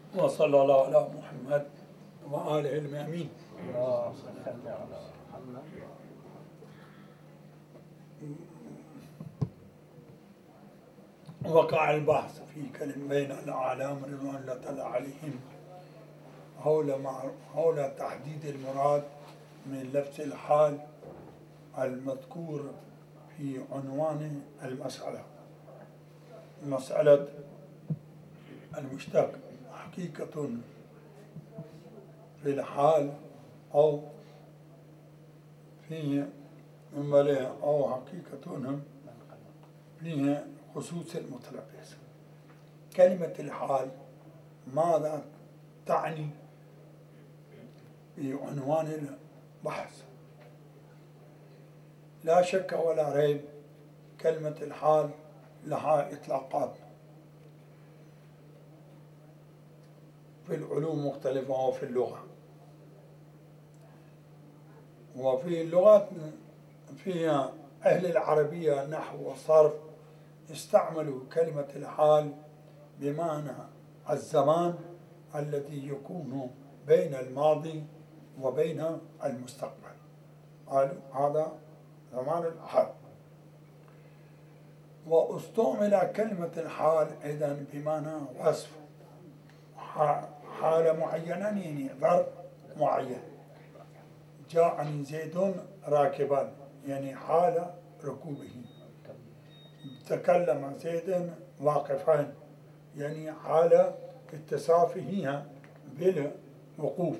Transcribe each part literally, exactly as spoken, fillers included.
وصلى الله على محمد وآله المأمين. وقع البحث في كلمة بين الأعلام رضوان الله تعالى عليهم حول مع حول تحديد المراد من لفظ الحال المذكور في عنوان المسألة. مسألة المشتق حقيقة في الحال أو فيه مملئ أو حقيقة فيه خصوص المتلبس. كلمة الحال ماذا تعني في عنوان البحث؟ لا شك ولا ريب كلمة الحال لها إطلاقات في العلوم مختلفة وفي اللغة، وفي اللغات في أهل العربية نحو وصرف استعملوا كلمة الحال بمعنى الزمان الذي يكون بين الماضي وبين المستقبل. قالوا هذا زمان الحال. واستعمل كلمة الحال أيضا بمعنى وصف حالة معينة، يعني ظرف معين. جاءني زيد راكبا يعني حال ركوبه. تكلم زيد واقفا يعني حال اتصافه بالوقوف.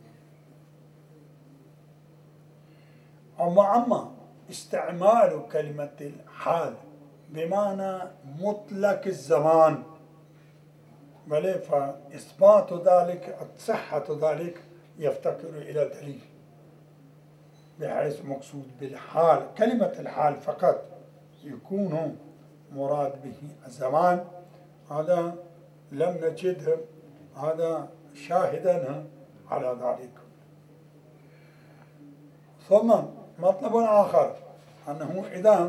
أما أما استعمال كلمة الحال بمعنى مطلق الزمان، بل فإثبات ذلك صحة ذلك يفتقر إلى دليل، بحيث مقصود بالحال كلمة الحال فقط يكون مراد به الزمان. هذا لم نجد هذا شاهدا على ذلك. ثم مطلب آخر أنه إذا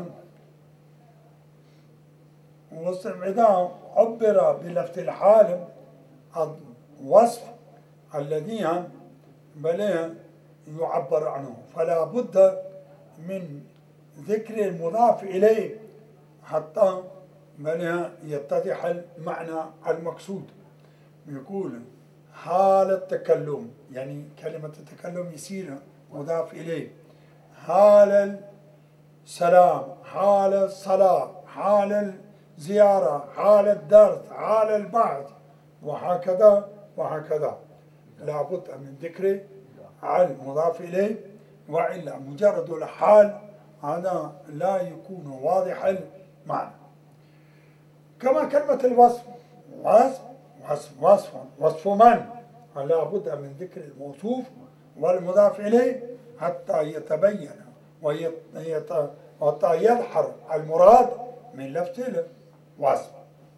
إذا عبر بلفظ الحال الوصف الذي بل يعبر عنه، فلا بد من ذكر المضاف إليه حتى بل يتضح المعنى المقصود. يقول حال التكلم، يعني كلمة التكلم يصير مضاف إليه. حال السلام، حال الصلاة، حال الزيارة، حال الدرس، حال البعث، وهكذا وهكذا. لا بد من ذكر المضاف إليه، وإلا مجرد الحال هذا لا يكون واضح المعنى. كما كلمة الوصف، وصف وصف وصف, وصف من؟ لا بد من ذكر الموصوف والمضاف إليه حتى يتبين وحتى يظهر المراد من لفظ الوصف.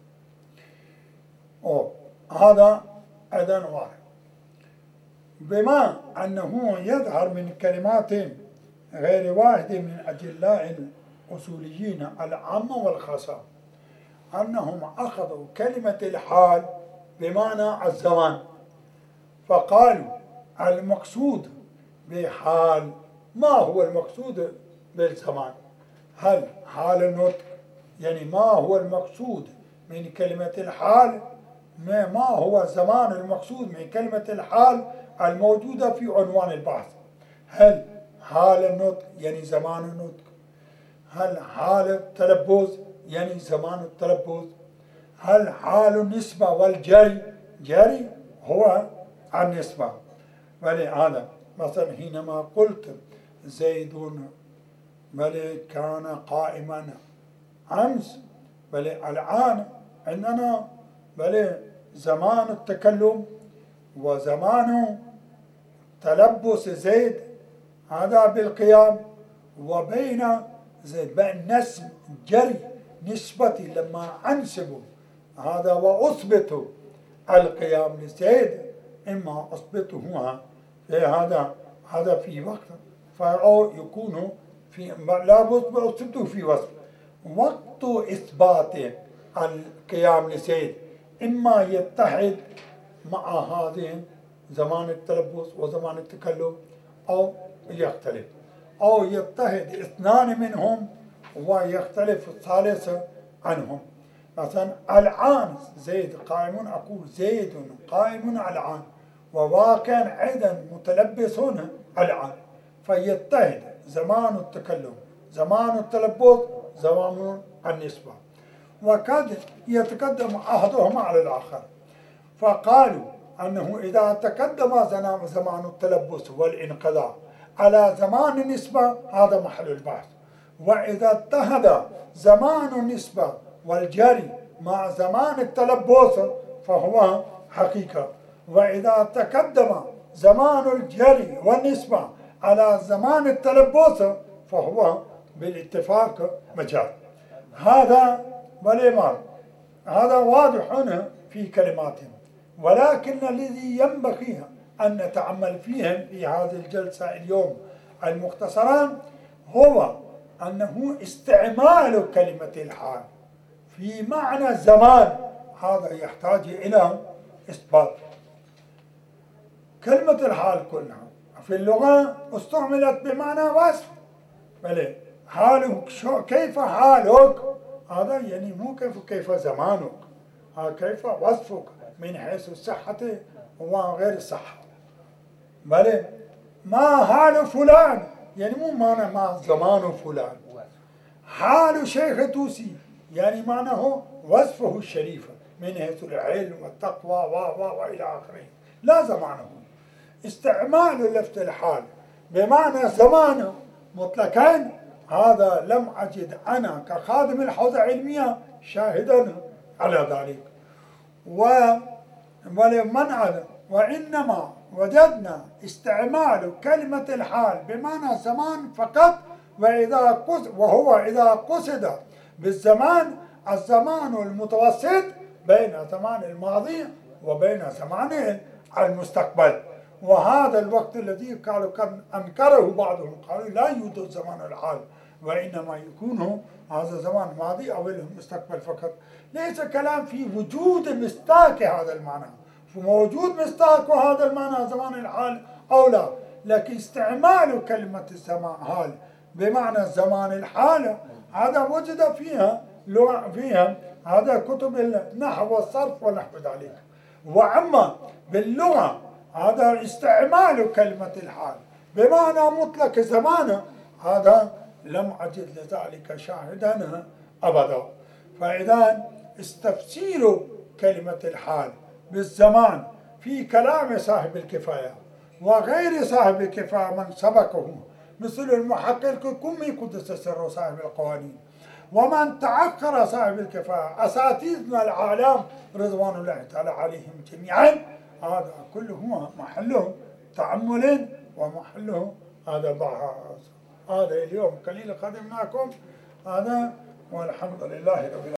هذا أيضا واحد. بما أنه يظهر من كلمات غير واحد من أدلاء الأصوليين العامة والخاصة أنهم أخذوا كلمة الحال بمعنى الزمان، فقالوا المقصود بحال ما هو المقصود بالزمان؟ هل حال النطق؟ يعني ما هو المقصود من كلمة الحال؟ ما هو زمان المقصود من كلمة الحال الموجودة في عنوان البحث؟ هل حال النطق يعني زمان النطق؟ هل حال التلبس يعني زمان التلبس؟ هل حال النسبة والجري؟ جري هو النسبة. ولهذا مثلا حينما قلت زيد بل كان قائما أمس، بل الآن عندنا بل زمان التكلم وزمان تلبس زيد هذا بالقيام، وبين زيد بين نسب جري نسبتي لما أنسب هذا وأثبت القيام لزيد، إما أثبته في هذا هذا في وقت فأو يكون في لا بد أثبته في وقت وقت إثبات القيام لزيد، إما يتحد مع هذين زمان التلبس وزمان التكلم، أو يختلف، أو يتحد اثنان منهم ويختلف الثالث عنهم. مثلا العان زيد قائم، أقول زيد قائم العان، وواقع أيضا متلبسون العان، فيتحد زمان التكلم زمان التلبس زمان النسبة، وقد يتقدم أحدهما على الآخر. فقالوا أنه إذا تقدم زمان التلبس والانقضاء على زمان النسبة هذا محل البحث، وإذا اتحد زمان النسبة والجري مع زمان التلبس فهو حقيقة، وإذا تقدم زمان الجري والنسبة على زمان التلبس فهو بالاتفاق مجاز. هذا والإمام هذا واضح هنا في كلماتهم، ولكن الذي ينبغي أن نتأمل فيهم في هذه الجلسة اليوم المختصرة هو أنه استعمال كلمة الحال في معنى الزمان هذا يحتاج إلى إثبات. كلمة الحال كلها في اللغة استعملت بمعنى وصف، بل حالك كيف حالك هذا يعني مو كيف كيف زمانك، هذا كيف وصفك من حيث الصحة وغير الصحة. بل ما حال فلان يعني مو معنى ما زمان فلان. حال شيخ توسي يعني معناه وصفه الشريف من حيث العلم والتقوى و و والى اخره، لا زمانه. استعمال لفظ الحال بمعنى زمانه مطلقا هذا لم أجد أنا كخادم الحوزة العلمية شاهدا على ذلك. ولمنع وإنما وجدنا استعمال كلمة الحال بمعنى زمان فقط، وإذا قصد وهو إذا قصد بالزمان الزمان المتوسط بين زمان الماضي وبين زمان المستقبل. وهذا الوقت الذي قالوا كان أنكره بعضهم، قالوا لا يوجد زمان الحال، وإنما يكون هذا زمان ماضي أو المستقبل فقط. ليس كلام في وجود مصداق هذا المعنى، فموجود مصداق هذا المعنى زمان الحال أو لا، لكن استعمال كلمة الزمان حال بمعنى زمان الحال هذا وجد فيها فيها هذا كتب النحو والصرف ونحو ذلك. وأما باللغة هذا استعمال كلمة الحال بمعنى مطلق زمانه هذا لم أجد لذلك شاهدا أبدا. فإذا استفسير كلمة الحال بالزمان في كلام صاحب الكفاية وغير صاحب الكفاية من سبقه مثل المحقق الكمي قدس سر صاحب القوانين، ومن تأخر صاحب الكفاية أساتذتنا العالم رضوان الله تعالى عليهم جميعا، هذا كله محله تأمل ومحله هذا بحث. هذا اليوم قليل خدمناكم هذا، والحمد لله رب العالمين.